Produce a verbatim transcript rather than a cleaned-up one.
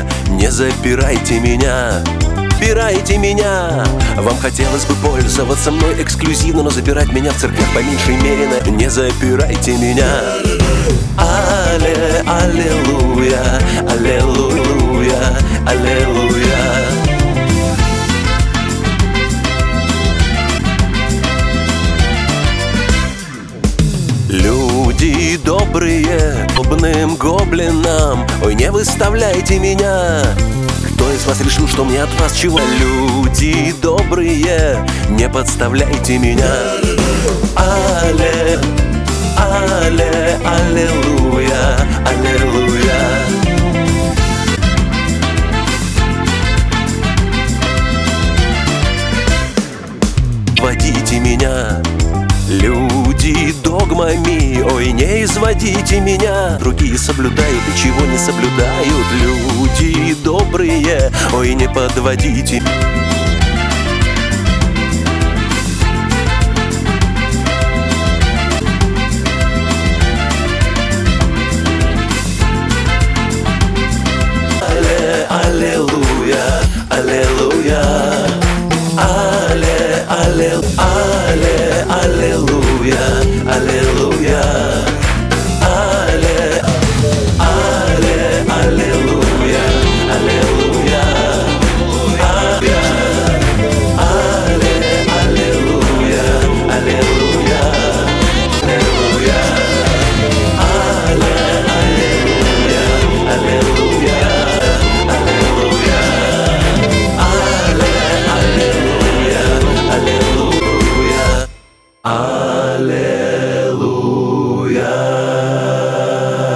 не запирайте меня. Запирайте меня. Вам хотелось бы пользоваться мной эксклюзивно, но запирать меня в церквях по меньшей мере на... Не запирайте меня. Алле, аллилуйя, аллилуйя, аллилуйя. Люди добрые, злобным гоблинам, ой, не выставляйте меня. Кто из вас решил, что мне от вас чего? Люди добрые, не подставляйте меня. Алле, алле, аллилуйя, аллилуйя. Водите меня. Люди догмами, ой, не изводите меня. Другие соблюдают и чего не соблюдают. Люди добрые, ой, не подводите. Алле, аллилуйя, аллилуйя. Алле, аллилуйя.